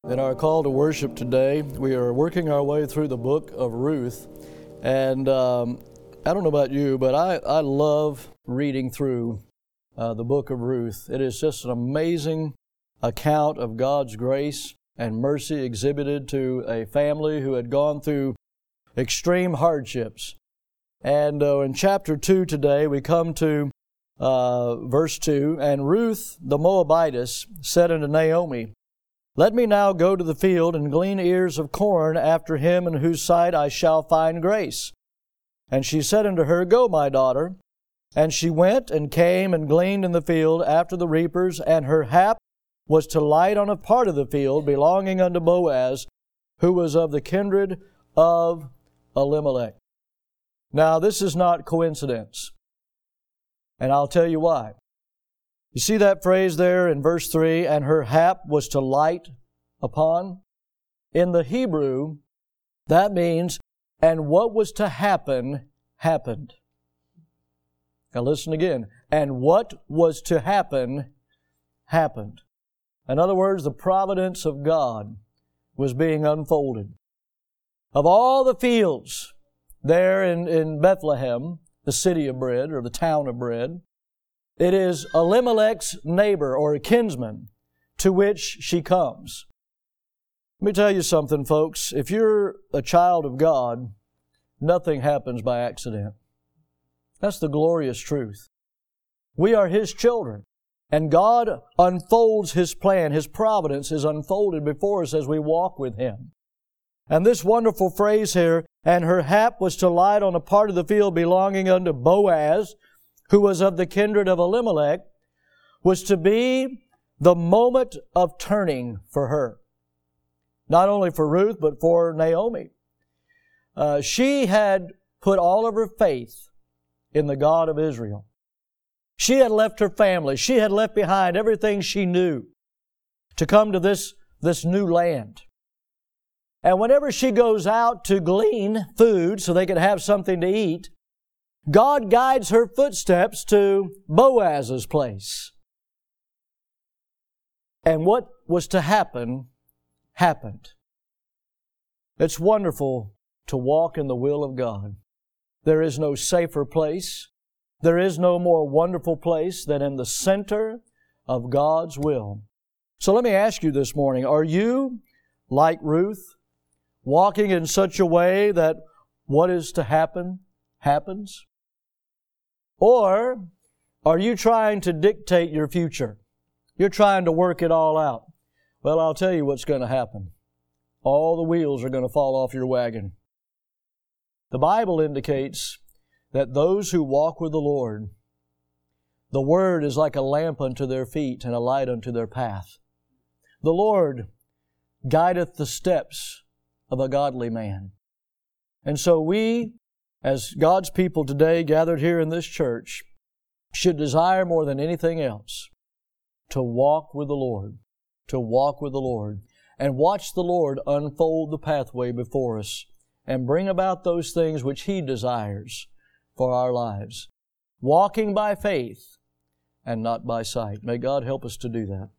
In our call to worship today, we are working our way through the book of Ruth. And I don't know about you, but I love reading through the book of Ruth. It is just an amazing account of God's grace and mercy exhibited to a family who had gone through extreme hardships. And in chapter 2 today, we come to verse 2, "And Ruth the Moabitess said unto Naomi, Let me now go to the field and glean ears of corn after him in whose sight I shall find grace. And she said unto her, Go, my daughter. And she went and came and gleaned in the field after the reapers, and her hap was to light on a part of the field belonging unto Boaz, who was of the kindred of Elimelech." Now, this is not coincidence, and I'll tell you why. You see that phrase there in verse 3, "and her hap was to light upon"? In the Hebrew, that means, and what was to happen, happened. Now listen again. And what was to happen, happened. In other words, the providence of God was being unfolded. Of all the fields there in Bethlehem, the city of bread, or the town of bread, it is Elimelech's neighbor or kinsman to which she comes. Let me tell you something, folks. If you're a child of God, nothing happens by accident. That's the glorious truth. We are His children, and God unfolds His plan. His providence is unfolded before us as we walk with Him. And this wonderful phrase here, "and her hap was to light on a part of the field belonging unto Boaz, who was of the kindred of Elimelech," was to be the moment of turning for her. Not only for Ruth, but for Naomi. She had put all of her faith in the God of Israel. She had left her family. She had left behind everything she knew to come to this new land. And whenever she goes out to glean food so they could have something to eat, God guides her footsteps to Boaz's place. And what was to happen, happened. It's wonderful to walk in the will of God. There is no safer place. There is no more wonderful place than in the center of God's will. So let me ask you this morning, are you, like Ruth, walking in such a way that what is to happen, happens? Or are you trying to dictate your future? You're trying to work it all out. Well, I'll tell you what's going to happen. All the wheels are going to fall off your wagon. The Bible indicates that those who walk with the Lord, the Word is like a lamp unto their feet and a light unto their path. The Lord guideth the steps of a godly man. And so we, as God's people today gathered here in this church, should desire more than anything else to walk with the Lord, and watch the Lord unfold the pathway before us and bring about those things which He desires for our lives. Walking by faith and not by sight. May God help us to do that.